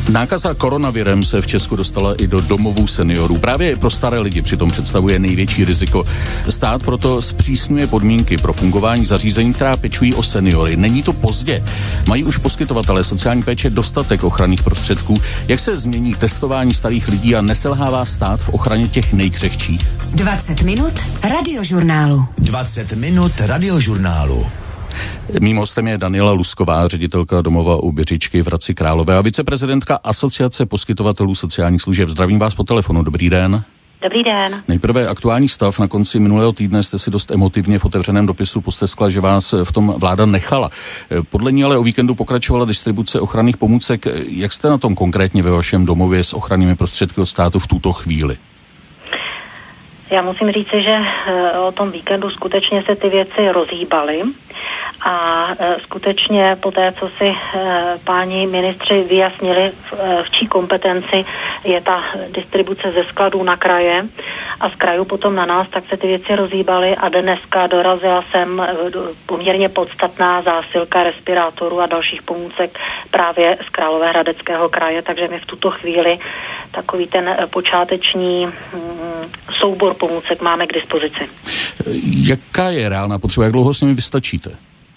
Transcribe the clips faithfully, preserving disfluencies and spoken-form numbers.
Nákaza koronavirem se v Česku dostala i do domovů seniorů. Právě pro staré lidi přitom představuje největší riziko. Stát proto zpřísňuje podmínky pro fungování zařízení, která pečují o seniory. Není to pozdě? Mají už poskytovatelé sociální péče dostatek ochranných prostředků? Jak se změní testování starých lidí a neselhává stát v ochraně těch nejkřehčích? dvacet minut radiožurnálu. dvacet minut radiožurnálu. Mým hostem je Daniela Lusková, ředitelka domova u Běřičky v Hradci Králové a viceprezidentka Asociace poskytovatelů sociálních služeb. Zdravím vás po telefonu, dobrý den. Dobrý den. Nejprve aktuální stav. Na konci minulého týdne jste si dost emotivně v otevřeném dopisu posteskla, že vás v tom vláda nechala. Podle ní ale o víkendu pokračovala distribuce ochranných pomůcek. Jak jste na tom konkrétně ve vašem domově s ochrannými prostředky od státu v tuto chvíli? Já musím říci, že o tom víkendu skutečně se ty věci rozhýbaly a skutečně po té, co si páni ministři vyjasnili, v čí kompetenci je ta distribuce ze skladů na kraje a z krajů potom na nás, tak se ty věci rozhýbaly a dneska dorazila sem poměrně podstatná zásilka respirátorů a dalších pomůcek právě z Královéhradeckého kraje, takže my v tuto chvíli takový ten počáteční soubor pomůcek máme k dispozici. Jaká je reálná potřeba? Jak dlouho s nimi vystačíte?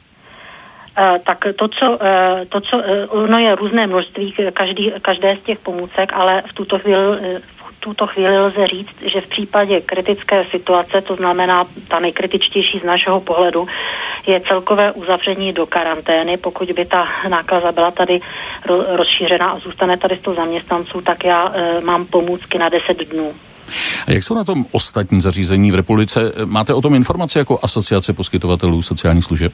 Uh, tak to, co, uh, to, co uh, ono je různé množství každý, každé z těch pomůcek, ale v tuto chvíli uh, v tuto chvíli lze říct, že v případě kritické situace, to znamená ta nejkritičtější z našeho pohledu, je celkové uzavření do karantény. Pokud by ta nákaza byla tady ro- rozšířena a zůstane tady sto zaměstnanců, tak já uh, mám pomůcky na deset dnů. A jak jsou na tom ostatní zařízení v republice? Máte o tom informace jako Asociace poskytovatelů sociálních služeb?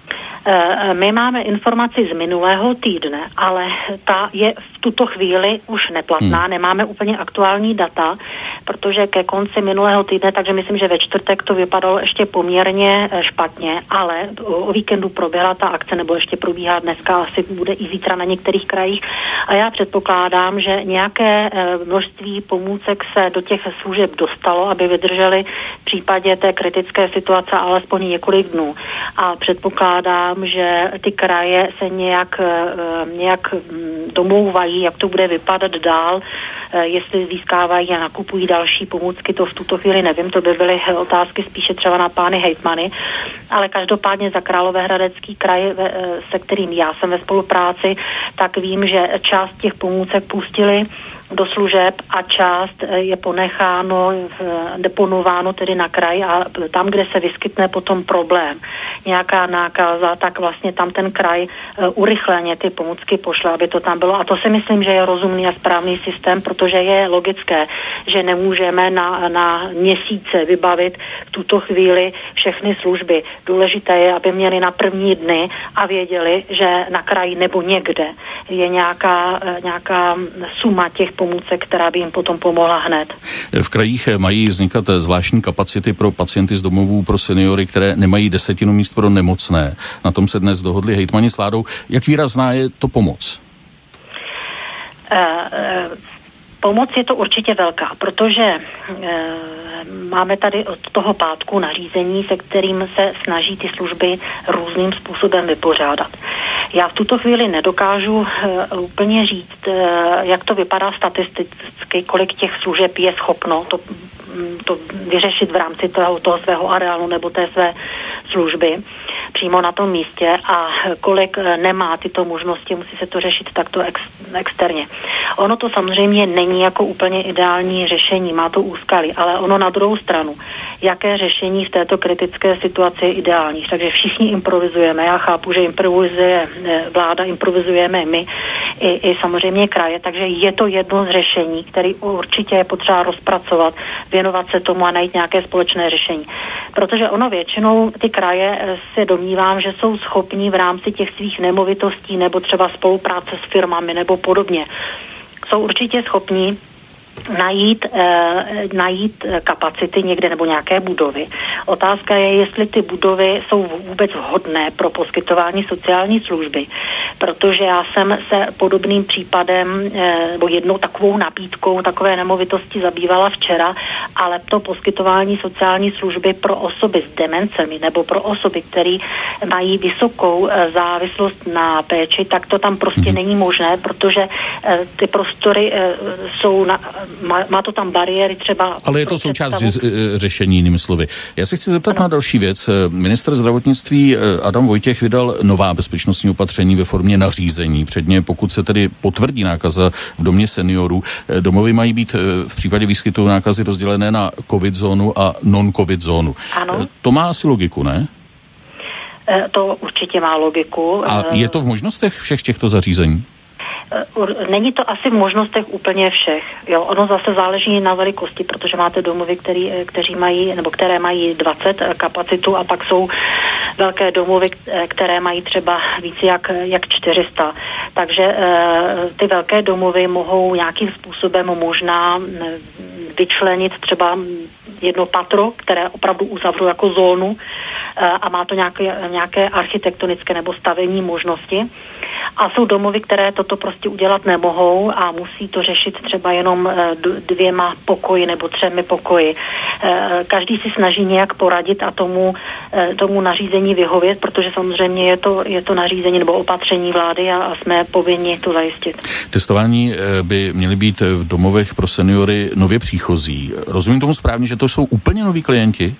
My máme informaci z minulého týdne, ale ta je v tuto chvíli už neplatná. Hmm. Nemáme úplně aktuální data, protože ke konci minulého týdne, takže myslím, že ve čtvrtek to vypadalo ještě poměrně špatně, ale o víkendu proběhla ta akce, nebo ještě probíhá dneska, asi bude i zítra na některých krajích. A já předpokládám, že nějaké množství pomůcek se do těch služeb dostalo, aby vydrželi v případě té kritické situace alespoň několik dnů. A předpokládám, že ty kraje se nějak, nějak domlouvají, jak to bude vypadat dál, jestli získávají a nakupují další pomůcky, to v tuto chvíli nevím, to by byly otázky spíše třeba na pány hejtmany, ale každopádně za Královéhradecký kraj, se kterým já jsem ve spolupráci, tak vím, že část těch pomůcek pustili do služeb a část je ponecháno, deponováno tedy na kraj a tam, kde se vyskytne potom problém, nějaká nákaza, tak vlastně tam ten kraj urychleně ty pomůcky pošle, aby to tam bylo. A to si myslím, že je rozumný a správný systém, protože je logické, že nemůžeme na, na měsíce vybavit v tuto chvíli všechny služby. Důležité je, aby měli na první dny a věděli, že na kraji nebo někde je nějaká, nějaká suma těch pomůcek, která by jim potom pomohla hned. V krajích mají vznikat zvláštní kapacity pro pacienty z domovů pro seniory, které nemají desetinu míst pro nemocné. Na tom se dnes dohodli hejtmani s vládou. Jak výrazná je to pomoc? Uh, uh, Pomoc je to určitě velká, protože e, máme tady od toho pátku nařízení, se kterým se snaží ty služby různým způsobem vypořádat. Já v tuto chvíli nedokážu e, úplně říct, e, jak to vypadá statisticky, kolik těch služeb je schopno to, to vyřešit v rámci toho, toho svého areálu nebo té své služby přímo na tom místě a kolik nemá tyto možnosti, musí se to řešit takto ex, externě. Ono to samozřejmě není jako úplně ideální řešení, má to úskalí, ale ono na druhou stranu, jaké řešení v této kritické situaci je ideální. Takže všichni improvizujeme, já chápu, že improvizuje vláda, improvizujeme my i, i samozřejmě kraje, takže je to jedno z řešení, které určitě je potřeba rozpracovat, věnovat se tomu a najít nějaké společné řešení. Protože ono většinou ty kraje se domnívám, že jsou schopní v rámci těch svých nemovitostí nebo třeba spolupráce s firmami nebo podobně. Jsou určitě schopní najít, eh, najít kapacity někde nebo nějaké budovy. Otázka je, jestli ty budovy jsou vůbec vhodné pro poskytování sociální služby, protože já jsem se podobným případem eh, nebo jednou takovou nabídkou takové nemovitosti zabývala včera ale to poskytování sociální služby pro osoby s demencemi nebo pro osoby, které mají vysokou závislost na péči, tak to tam prostě hmm. není možné, protože ty prostory jsou, na, má, má to tam bariéry třeba. Ale je to součást řešení, jinými slovy. Já se chci zeptat ano. na další věc. Ministr zdravotnictví Adam Vojtěch vydal nová bezpečnostní opatření ve formě nařízení. Předně, pokud se tedy potvrdí nákaza v domě seniorů, domovy mají být v případě výskytu nákazy rozdělené na covid zónu a non-covid zónu. Ano. To má asi logiku, ne? To určitě má logiku. A je to v možnostech všech těchto zařízení? Není to asi v možnostech úplně všech. Jo, ono zase záleží na velikosti, protože máte domovy, který, kteří mají, nebo které mají dvacet kapacitu a pak jsou velké domovy, které mají třeba víc jak, jak čtyři sta. Takže ty velké domovy mohou nějakým způsobem možná vyčlenit třeba jedno patro, které opravdu uzavřou jako zónu a má to nějaké, nějaké architektonické nebo stavební možnosti. A jsou domovy, které toto prostě udělat nemohou a musí to řešit třeba jenom dvěma pokoji nebo třemi pokoji. Každý si snaží nějak poradit a tomu, tomu nařízení vyhovět, protože samozřejmě je to, je to nařízení nebo opatření vlády a, a jsme povinni to zajistit. Testování by měly být v domovech pro seniory nově příchozí. Rozumím tomu správně, že to jsou úplně noví klienti?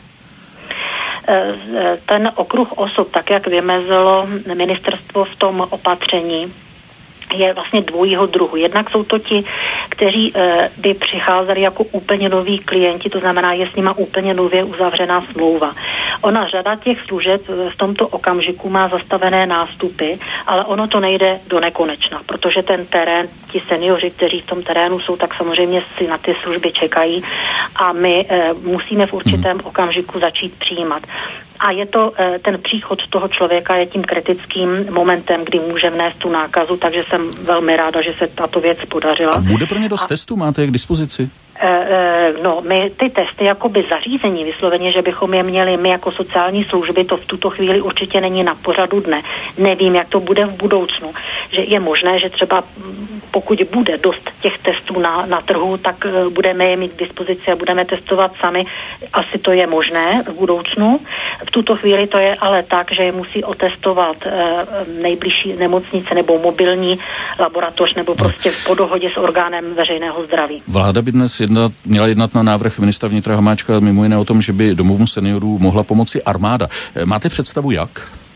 Ten okruh osob, tak jak vymezilo ministerstvo v tom opatření, je vlastně dvojího druhu. Jednak jsou to ti, kteří e, by přicházeli jako úplně noví klienti, to znamená, je s nima úplně nově uzavřená smlouva. Ona řada těch služeb v tomto okamžiku má zastavené nástupy, ale ono to nejde do nekonečna, protože ten terén, ti seniori, kteří v tom terénu jsou, tak samozřejmě si na ty služby čekají a my e, musíme v určitém okamžiku začít přijímat. A je to, ten příchod toho člověka je tím kritickým momentem, kdy může vnést tu nákazu, takže jsem velmi ráda, že se tato věc podařila. A bude pro ně dost a... testů? Máte je k dispozici? No, my ty testy jakoby zařízení vysloveně, že bychom je měli my jako sociální služby, to v tuto chvíli určitě není na pořadu dne. Nevím, jak to bude v budoucnu. Že je možné, že třeba pokud bude dost těch testů na, na trhu, tak budeme je mít k dispozici a budeme testovat sami. Asi to je možné v budoucnu. V tuto chvíli to je ale tak, že je musí otestovat nejbližší nemocnice nebo mobilní laboratoř nebo prostě po dohodě s orgánem veřejného zdraví. Vláda by dnes jednat, měla jednat na návrh ministra vnitra Hamáčka mimo jiné o tom, že by domovům seniorů mohla pomoci armáda. Máte představu jak?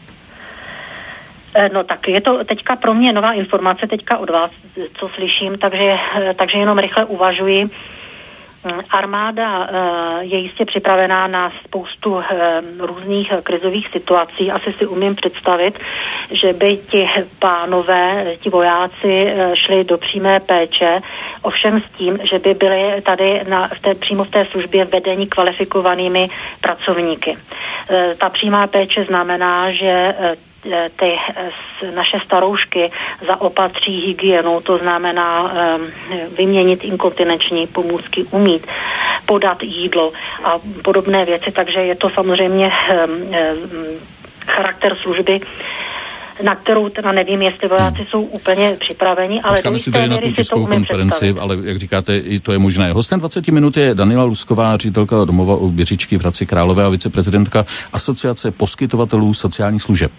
No tak je to teďka pro mě nová informace, teďka od vás, co slyším, takže, takže jenom rychle uvažuji. Armáda je jistě připravená na spoustu různých krizových situací. Asi si umím představit, že by ti pánové, ti vojáci šli do přímé péče, ovšem s tím, že by byli tady na, v té, přímo v té službě vedení kvalifikovanými pracovníky. Ta přímá péče znamená, že ty naše staroušky zaopatří hygienu, to znamená um, vyměnit inkontinenční pomůcky, umýt, podat jídlo a podobné věci, takže je to samozřejmě um, um, charakter služby, na kterou teda nevím, jestli vojáci hmm. jsou úplně připraveni, ale počkáme si tady na tu tiskovou konferenci, ale jak říkáte, i to je možné. Hostem dvacet minut je Daniela Lusková, ředitelka domova u Běřičky v Hradci Králové a viceprezidentka Asociace poskytovatelů sociálních služeb.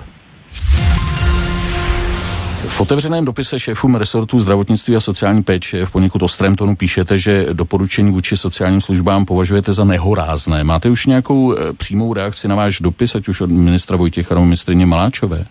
V otevřeném dopise šéfům resortu zdravotnictví a sociální péče v poněkud ostrém tónu píšete, že doporučení vůči sociálním službám považujete za nehorázné. Máte už nějakou přímou reakci na váš dopis, ať už od ministra Vojtěcha nebo ministryně Maláčové?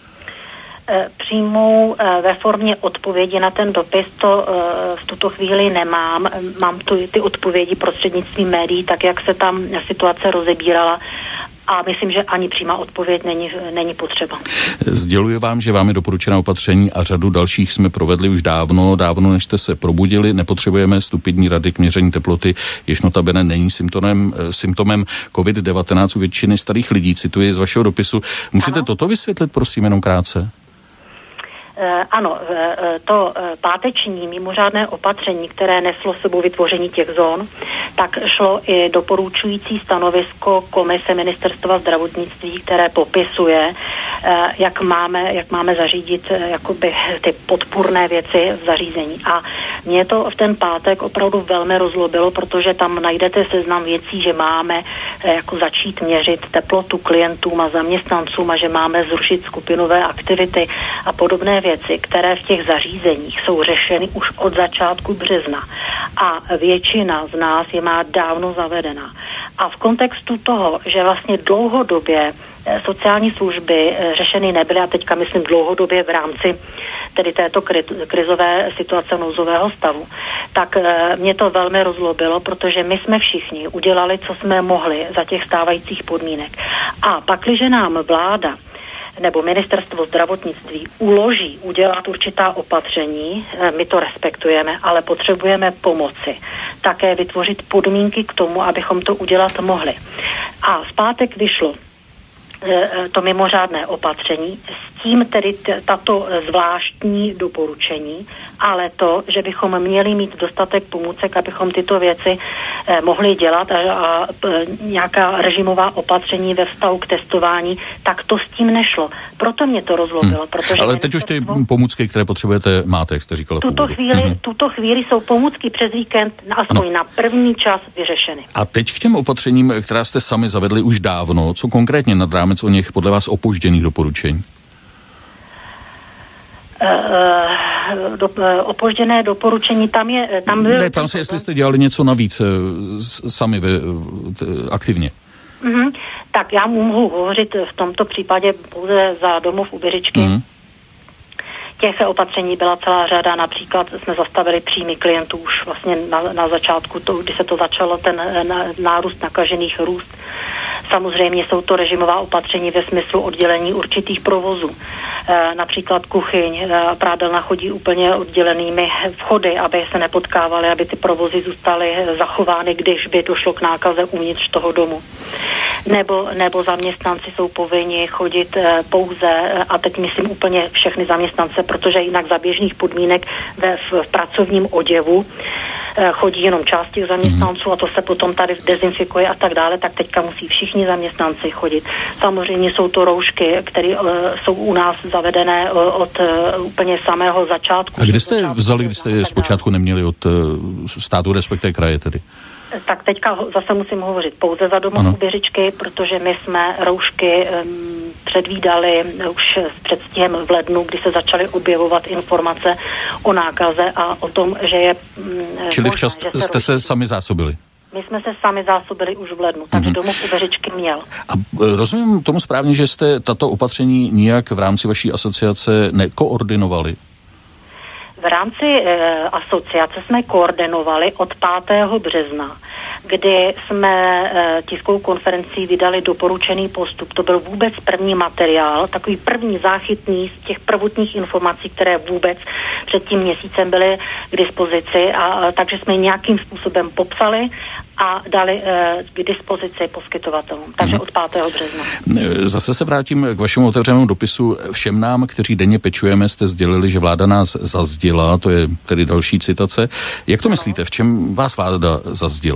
Přímou ve formě odpovědi na ten dopis to v tuto chvíli nemám. Mám tu ty odpovědi prostřednictvím médií, tak jak se tam situace rozebírala. A myslím, že ani přímá odpověď není, není potřeba. Sděluji vám, že vám je doporučená opatření a řadu dalších jsme provedli už dávno, dávno než jste se probudili. Nepotřebujeme stupidní rady k měření teploty, jež notabene není symptomem, symptomem covid devatenáct u většiny starých lidí. Cituji z vašeho dopisu. Můžete ano. toto vysvětlit, prosím, jenom krátce? Ano, to páteční mimořádné opatření, které neslo sebou vytvoření těch zón, tak šlo i doporučující stanovisko Komise Ministerstva zdravotnictví, které popisuje, jak máme, jak máme zařídit jakoby ty podpůrné věci v zařízení. A mě to v ten pátek opravdu velmi rozlobilo, protože tam najdete seznam věcí, že máme jako začít měřit teplotu klientům a zaměstnancům a že máme zrušit skupinové aktivity a podobné věci, které v těch zařízeních jsou řešeny už od začátku března. A většina z nás je má dávno zavedená. A v kontextu toho, že vlastně dlouhodobě sociální služby řešeny nebyly, a teďka myslím dlouhodobě v rámci tedy této krizové situace nouzového stavu, tak mě to velmi rozlobilo, protože my jsme všichni udělali, co jsme mohli za těch stávajících podmínek. A pakliže nám vláda nebo ministerstvo zdravotnictví uloží udělat určitá opatření, my to respektujeme, ale potřebujeme pomoci. Také vytvořit podmínky k tomu, abychom to udělat mohli. A v pátek vyšlo to mimořádné opatření, s tím tedy t- tato zvláštní doporučení, ale to, že bychom měli mít dostatek pomůcek, abychom tyto věci eh, mohli dělat a, a p- nějaká režimová opatření ve vztahu k testování, tak to s tím nešlo. Proto mě to rozlobilo. Hmm. Protože ale teď už ty pomůcky, které potřebujete, máte, jak jste říkala. Tuto chvíli, hmm. tuto chvíli jsou pomůcky přes víkend aspoň ano. na první čas vyřešeny. A teď k těm opatřením, která jste sami zavedli už dávno, co konkrétně nad rámec o něch podle vás opožděných doporučení? Uh, do, uh, opožděné doporučení, tam je... Tam ne, tam se, jestli jste dělali něco navíc uh, sami vy, t, aktivně. Uh-huh. Tak já mohu hovořit v tomto případě pouze za domov u Běřičky. Uh-huh. Těch opatření byla celá řada, například jsme zastavili příjmy klientů už vlastně na, na začátku, to, kdy se to začalo, ten na, nárůst nakažených růst. Samozřejmě jsou to režimová opatření ve smyslu oddělení určitých provozů. E, například kuchyň, e, prádelna chodí úplně oddělenými vchody, aby se nepotkávaly, aby ty provozy zůstaly zachovány, když by došlo k nákaze uvnitř toho domu. Nebo, nebo zaměstnanci jsou povinni chodit e, pouze, a teď myslím úplně všechny zaměstnance, protože jinak za běžných podmínek ve, v, v pracovním oděvu e, chodí jenom část těch zaměstnanců a to se potom tady dezinfikuje a tak dále, tak teďka musí všichni zaměstnanci chodit. Samozřejmě jsou to roušky, které uh, jsou u nás zavedené uh, od uh, úplně samého začátku. A kde jste vzali, když jste je zpočátku neměli od uh, státu, respektive kraje tedy? Tak teďka zase musím hovořit pouze za domov u Běřičky, protože my jsme roušky um, předvídali už s předstihem v lednu, kdy se začaly objevovat informace o nákaze a o tom, že je... Um, Čili včas jste roušky... se sami zásobili? My jsme se sami zásobili už v lednu, takže mm-hmm. domov u Běřičky měl. A rozumím tomu správně, že jste tato opatření nijak v rámci vaší asociace nekoordinovali? V rámci e, asociace jsme koordinovali od pátého března, kdy jsme e, tiskovou konferencí vydali doporučený postup. To byl vůbec první materiál, takový první záchytný z těch prvotních informací, které vůbec před tím měsícem byly k dispozici. A, a takže jsme nějakým způsobem popsali a dali e, k dispozici poskytovatelům. Takže od pátého března. Zase se vrátím k vašemu otevřenému dopisu. Všem nám, kteří denně pečujeme, jste sdělili, že vláda nás zazděla. To je tedy další citace. Jak to myslíte? V čem vás vláda zazděla?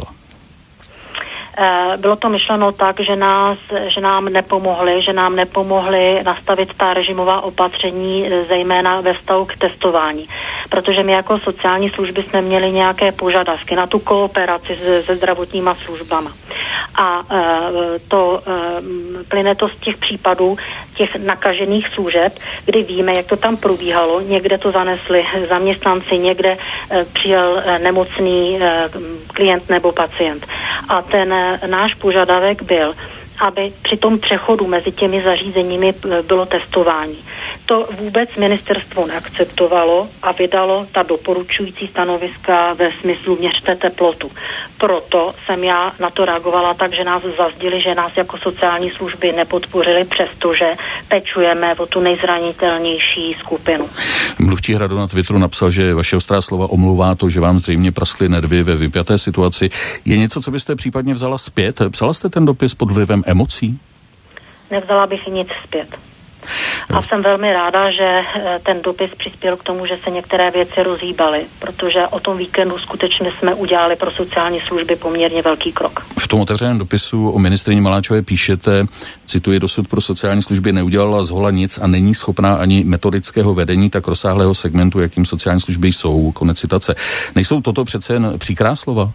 Bylo to myšleno tak, že, nás, že nám nepomohli, že nám nepomohli nastavit ta režimová opatření, zejména ve vztahu k testování. Protože my jako sociální služby jsme měli nějaké požadavky na tu kooperaci se, se zdravotníma službama. A e, to e, plyne to z těch případů těch nakažených služeb, kdy víme, jak to tam probíhalo. Někde to zanesli zaměstnanci, někde e, přijel e, nemocný e, klient nebo pacient. A ten e, náš požadavek byl, aby při tom přechodu mezi těmi zařízeními bylo testování. To vůbec ministerstvo neakceptovalo a vydalo ta doporučující stanoviska ve smyslu měřte teplotu. Proto jsem já na to reagovala tak, že nás zazděli, že nás jako sociální služby nepodpořili, přestože pečujeme o tu nejzranitelnější skupinu. Mluvčí Hradu na Twitteru napsal, že vaše ostrá slova omlouvá to, že vám zřejmě praskly nervy ve vypjaté situaci. Je něco, co byste případně vzala zpět? Psala jste ten dopis pod vlivem emocí? Nevzala bych nic zpět. A jsem velmi ráda, že ten dopis přispěl k tomu, že se některé věci rozhýbaly, protože o tom víkendu skutečně jsme udělali pro sociální služby poměrně velký krok. V tom otevřeném dopisu o ministryni Maláčové píšete, cituji, dosud pro sociální služby neudělala zhola nic a není schopná ani metodického vedení tak rozsáhlého segmentu, jakým sociální služby jsou. Konec citace. Nejsou toto přece jen příkrá slova?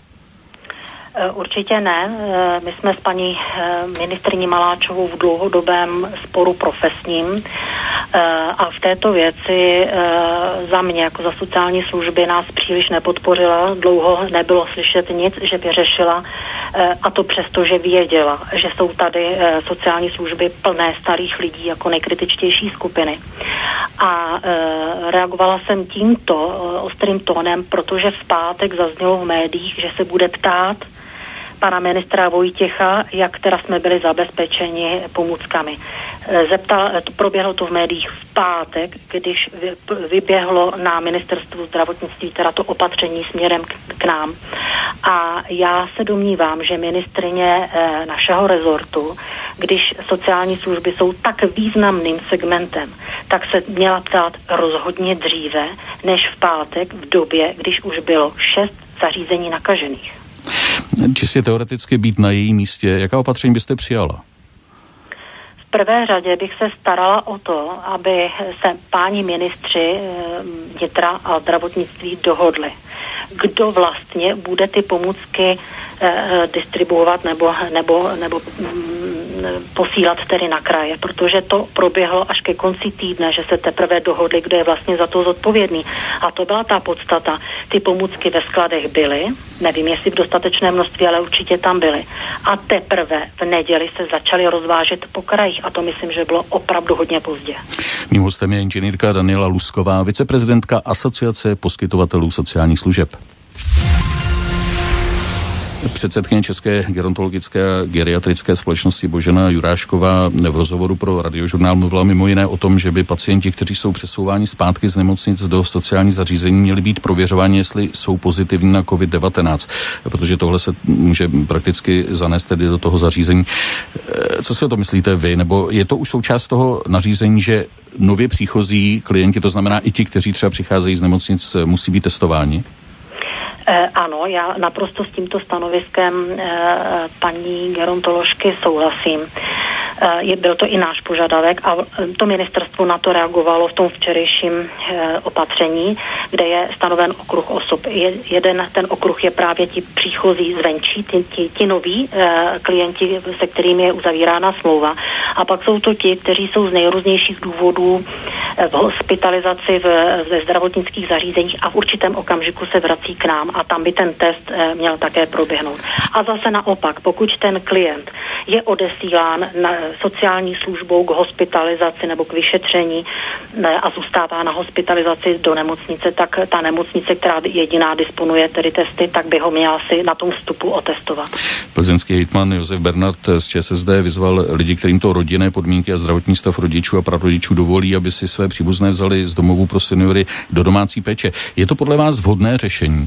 Určitě ne. My jsme s paní ministryní Maláčovou v dlouhodobém sporu profesním a v této věci za mě, jako za sociální služby, nás příliš nepodpořila. Dlouho nebylo slyšet nic, že by řešila, a to přesto, že věděla, že jsou tady sociální služby plné starých lidí jako nejkritičtější skupiny. A reagovala jsem tímto ostrým tónem, protože v pátek zaznělo v médiích, že se bude ptát pana ministra Vojtěcha, jak teda jsme byli zabezpečeni pomůckami. Zeptal, proběhlo to v médiích v pátek, když vyběhlo na ministerstvu zdravotnictví teda to opatření směrem k, k nám. A já se domnívám, že ministryně e, našeho rezortu, když sociální služby jsou tak významným segmentem, tak se měla ptát rozhodně dříve, než v pátek v době, když už bylo šest zařízení nakažených. Čistě teoreticky být na její místě, jaká opatření byste přijala? V prvé řadě bych se starala o to, aby se páni ministři vnitra a zdravotnictví dohodli, kdo vlastně bude ty pomůcky eh, distribuovat nebo, nebo, nebo mm, posílat tedy na kraje, protože to proběhlo až ke konci týdne, že se teprve dohodli, kdo je vlastně za to zodpovědný. A to byla ta podstata. Ty pomůcky ve skladech byly, nevím, jestli v dostatečné množství, ale určitě tam byly. A teprve v neděli se začaly rozvážet po krajích a to myslím, že bylo opravdu hodně pozdě. Mým hostem je inženýrka Daniela Lusková, viceprezidentka Asociace poskytovatelů sociálních služeb. Předsedkyně České gerontologické a geriatrické společnosti Božena Jurášková v rozhovoru pro Radiožurnál mluvila mimo jiné o tom, že by pacienti, kteří jsou přesouváni zpátky z nemocnic do sociálních zařízení, měli být prověřováni, jestli jsou pozitivní na covid devatenáct, protože tohle se může prakticky zanést tedy do toho zařízení. Co si o to myslíte vy? Nebo je to už součást toho nařízení, že nově příchozí klienti, to znamená i ti, kteří třeba přicházejí z nemocnic, musí být testováni? Eh, ano, já naprosto s tímto stanoviskem eh, paní gerontoložky souhlasím. Eh, je, byl to i náš požadavek a to ministerstvo na to reagovalo v tom včerejším eh, opatření, kde je stanoven okruh osob. Je, jeden ten okruh je právě ti příchozí zvenčí, ti, ti, ti noví eh, klienti, se kterými je uzavírána smlouva. A pak jsou to ti, kteří jsou z nejrůznějších důvodů eh, v hospitalizaci v, ve zdravotnických zařízeních a v určitém okamžiku se vrací k nám. A tam by ten test e, měl také proběhnout. A zase naopak, pokud ten klient je odesílán na sociální službou k hospitalizaci nebo k vyšetření ne, a zůstává na hospitalizaci do nemocnice, tak ta nemocnice, která jediná disponuje tedy testy, tak by ho měla si na tom vstupu otestovat. Plzeňský hejtman Josef Bernard z ČSSD vyzval lidi, kterým to rodinné podmínky a zdravotní stav rodičů a prarodičů dovolí, aby si své příbuzné vzali z domovů pro seniory do domácí péče. Je to podle vás vhodné řešení?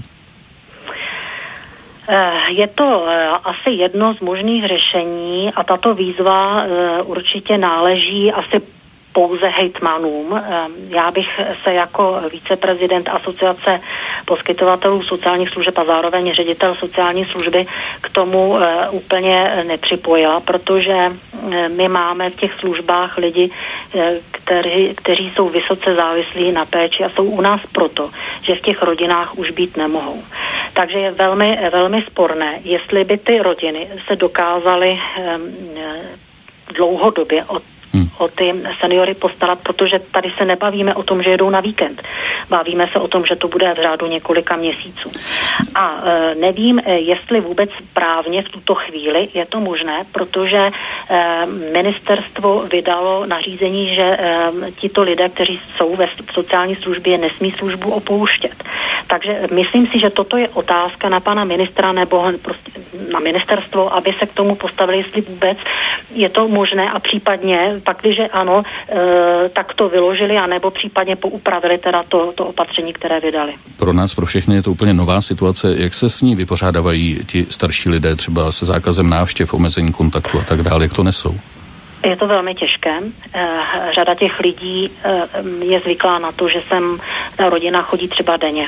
Je to asi jedno z možných řešení a tato výzva určitě náleží asi pouze hejtmanům. Já bych se jako viceprezident Asociace poskytovatelů sociálních služeb a zároveň ředitel sociální služby k tomu úplně nepřipojila, protože my máme v těch službách lidi, kteří, kteří jsou vysoce závislí na péči a jsou u nás proto, že v těch rodinách už být nemohou. Takže je velmi, velmi sporné, jestli by ty rodiny se dokázaly dlouhodobě od Hmm. o ty seniory postarat, protože tady se nebavíme o tom, že jedou na víkend. Bavíme se o tom, že to bude v řádu několika měsíců. A e, nevím, jestli vůbec právně v tuto chvíli je to možné, protože e, ministerstvo vydalo nařízení, že e, tito lidé, kteří jsou ve sociální službě, nesmí službu opouštět. Takže myslím si, že toto je otázka na pana ministra nebo prostě na ministerstvo, aby se k tomu postavili, jestli vůbec je to možné a případně pak, když ano, e, tak to vyložili, anebo případně poupravili teda to, to opatření, které vydali. Pro nás, pro všechny je to úplně nová situace. Jak se s ní vypořádávají ti starší lidé třeba se zákazem návštěv, omezení kontaktu a tak dále, jak to nesou? Je to velmi těžké. Řada těch lidí je zvyklá na to, že sem ta rodina chodí třeba denně.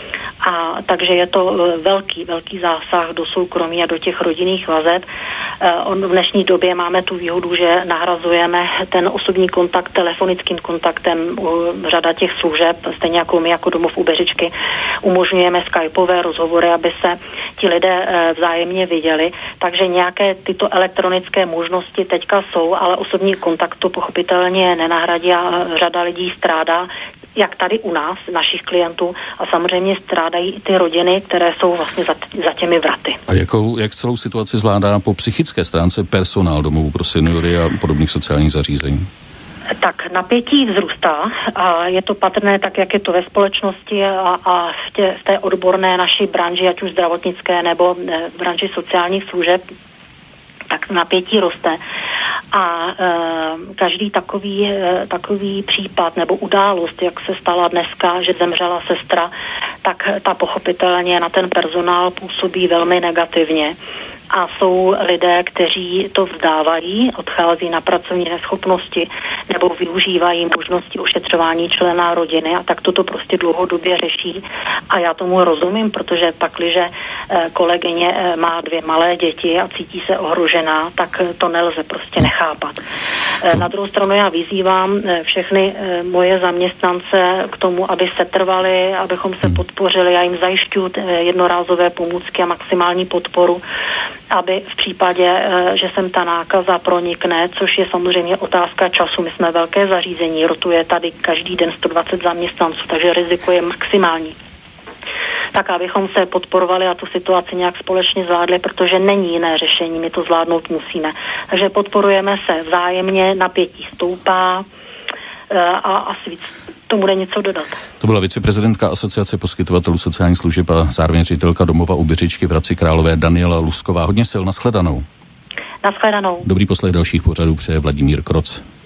A takže je to velký, velký zásah do soukromí a do těch rodinných vazeb. V dnešní době máme tu výhodu, že nahrazujeme ten osobní kontakt telefonickým kontaktem. Řada těch služeb, stejně jako my jako Domov u Beřičky, umožňujeme skypové rozhovory, aby se ti lidé vzájemně viděli. Takže nějaké tyto elektronické možnosti teďka jsou, ale osobní kontakt to pochopitelně nenahradí a řada lidí strádá, jak tady u nás, našich klientů, a samozřejmě strádají i ty rodiny, které jsou vlastně za, za těmi vraty. A jakou, jak celou situaci zvládá po psychické stránce personál domovů pro seniory a podobných sociálních zařízení? Tak napětí vzrůstá a je to patrné tak, jak je to ve společnosti a, a v, tě, v té odborné naší branži, ať už zdravotnické nebo v branži sociálních služeb, tak napětí roste. A e, každý takový, e, takový případ nebo událost, jak se stala dneska, že zemřela sestra, tak ta pochopitelně na ten personál působí velmi negativně. A jsou lidé, kteří to vzdávají, odchází na pracovní neschopnosti nebo využívají možnosti ošetřování člena rodiny a tak toto prostě dlouhodobě řeší. A já tomu rozumím, protože pakliže kolegyně má dvě malé děti a cítí se ohrožená, tak to nelze prostě nechápat. Na druhou stranu já vyzývám všechny moje zaměstnance k tomu, aby se trvali, abychom se podpořili. Já jim zajišťuji jednorázové pomůcky a maximální podporu, aby v případě, že sem ta nákaza pronikne, což je samozřejmě otázka času. My jsme velké zařízení, rotuje tady každý den sto dvacet zaměstnanců, takže riziko je maximální. Tak abychom se podporovali a tu situaci nějak společně zvládli, protože není jiné řešení, my to zvládnout musíme. Takže podporujeme se vzájemně, napětí stoupá a asi víc tomu bude něco dodat. To byla viceprezidentka Asociace poskytovatelů sociálních služeb a zároveň ředitelka Domova u Beřičky v Hradci Králové Daniela Lusková. Hodně sil, nashledanou. Nashledanou. Dobrý poslech dalších pořadů přeje Vladimír Kroc.